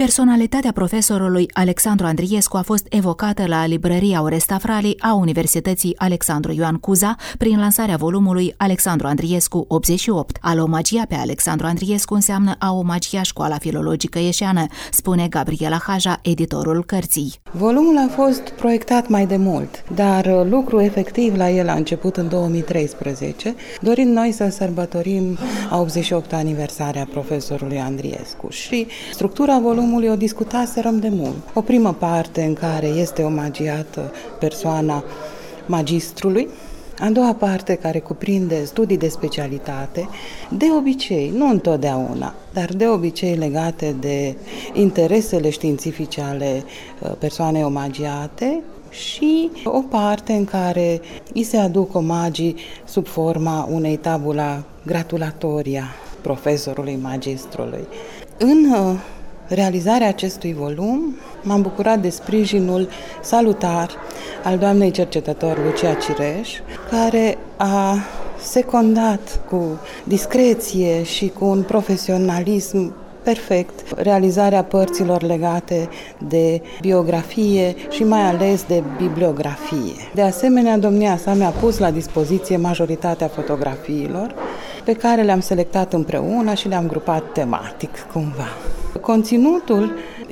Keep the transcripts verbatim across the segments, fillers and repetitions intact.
Personalitatea profesorului Alexandru Andriescu a fost evocată la librăria Oresta Frali a Universității Alexandru Ioan Cuza prin lansarea volumului Alexandru Andriescu optzeci și opt. A-l omagia pe Alexandru Andriescu înseamnă a omagia Școala Filologică Ieșeană, spune Gabriela Haja, editorul cărții. Volumul a fost proiectat mai de mult, dar lucrul efectiv la el a început în două mii treisprezece, dorind noi să sărbătorim a optzeci și opta aniversare a profesorului Andriescu. Și structura volumului o discutaserăm de mult. O primă parte în care este omagiată persoana magistrului, a doua parte care cuprinde studii de specialitate, de obicei, nu întotdeauna, dar de obicei legate de interesele științifice ale persoanei omagiate, și o parte în care îi se aduc omagii sub forma unei tabula gratulatoria profesorului magistrului. În realizarea acestui volum m-am bucurat de sprijinul salutar al doamnei cercetător Lucia Cireș, care a secundat cu discreție și cu un profesionalism perfect realizarea părților legate de biografie și mai ales de bibliografie. De asemenea, domnia sa mi-a pus la dispoziție majoritatea fotografiilor pe care le-am selectat împreună și le-am grupat tematic cumva. Conținutul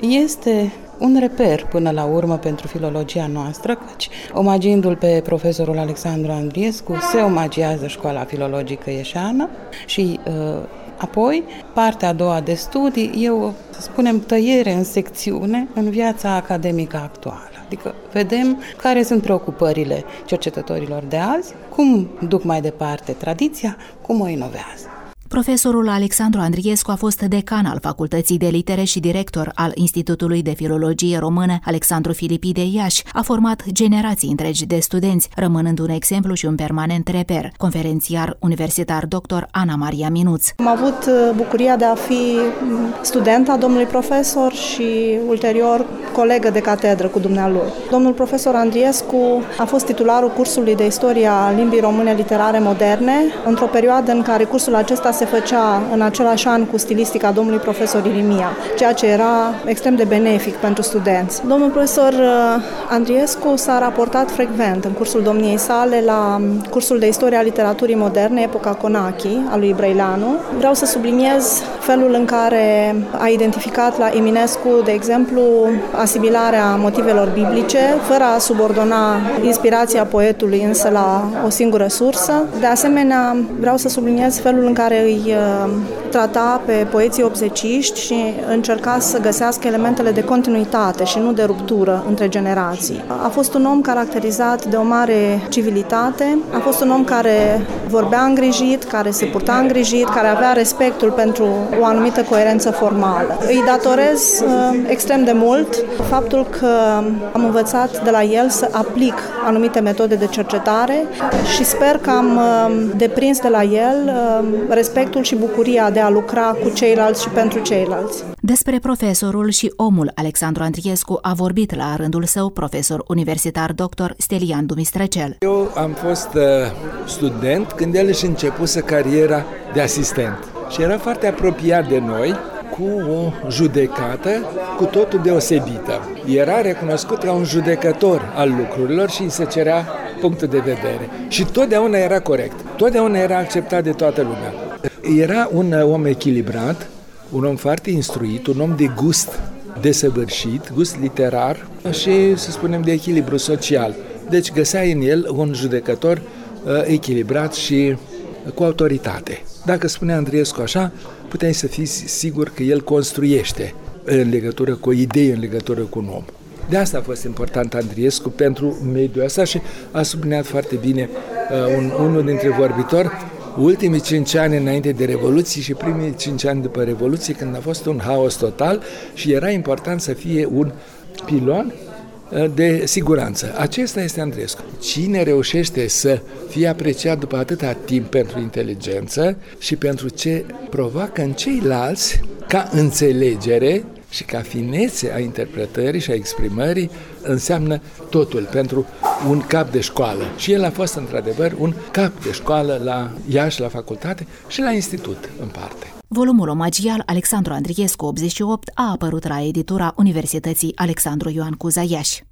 este un reper până la urmă pentru filologia noastră, căci omagiindu-l pe profesorul Alexandru Andriescu se omagiază Școala Filologică Ieșeană și uh, apoi partea a doua de studii e o, să spunem, tăiere în secțiune în viața academică actuală. Adică vedem care sunt preocupările cercetătorilor de azi, cum duc mai departe tradiția, cum o inovează. Profesorul Alexandru Andriescu a fost decan al Facultății de Litere și director al Institutului de Filologie Română Alexandru Filipii de Iași. A format generații întregi de studenți, rămânând un exemplu și un permanent reper. Conferențiar universitar doctor Ana Maria Minuț. Am avut bucuria de a fi studenta domnului profesor și ulterior colegă de catedră cu dumnealui. Domnul profesor Andriescu a fost titularul cursului de istorie a limbii române literare moderne, într-o perioadă în care cursul acesta se făcea în același an cu stilistica domnului profesor Irimia, ceea ce era extrem de benefic pentru studenți. Domnul profesor Andriescu s-a raportat frecvent în cursul domniei sale la cursul de istorie a literaturii moderne, epoca Conachi, a lui Brăileanu. Vreau să subliniez felul în care a identificat la Eminescu, de exemplu, asimilarea motivelor biblice, fără a subordona inspirația poetului însă la o singură sursă. De asemenea, vreau să subliniez felul în care îi trata pe poeții obzeciști și încerca să găsească elementele de continuitate și nu de ruptură între generații. A fost un om caracterizat de o mare civilitate, a fost un om care vorbea îngrijit, care se purta îngrijit, care avea respectul pentru o anumită coerență formală. Îi datorez uh, extrem de mult faptul că am învățat de la el să aplic anumite metode de cercetare și sper că am uh, deprins de la el uh, respectul și bucuria de a lucra cu ceilalți și pentru ceilalți. Despre profesorul și omul Alexandru Andriescu a vorbit la rândul său profesor universitar doctor Stelian Dumistrăcel. Eu am fost uh, student când el își începuse cariera de asistent și era foarte apropiat de noi, cu o judecată cu totul deosebită. Era recunoscut ca un judecător al lucrurilor și îi se cerea punctul de vedere. Și totdeauna era corect, totdeauna era acceptat de toată lumea. Era un om echilibrat, un om foarte instruit, un om de gust desăvârșit, gust literar și, să spunem, de echilibru social. Deci găseai în el un judecător uh, echilibrat și cu autoritate. Dacă spunea Andriescu așa, puteai să fii sigur că el construiește în legătură cu o idee, în legătură cu un om. De asta a fost important Andriescu pentru mediul ăsta și a subliniat foarte bine uh, un, unul dintre vorbitori ultimii cinci ani înainte de Revoluție și primii cinci ani după Revoluție, când a fost un haos total și era important să fie un pilon de siguranță. Acesta este Andriescu. Cine reușește să fie apreciat după atâta timp pentru inteligență și pentru ce provoacă în ceilalți ca înțelegere și ca finețe a interpretării și a exprimării, înseamnă totul pentru un cap de școală. Și el a fost într-adevăr un cap de școală la Iași, la facultate și la institut în parte. Volumul omagial Alexandru Andriescu optzeci și opt a apărut la editura Universității Alexandru Ioan Cuza Iași.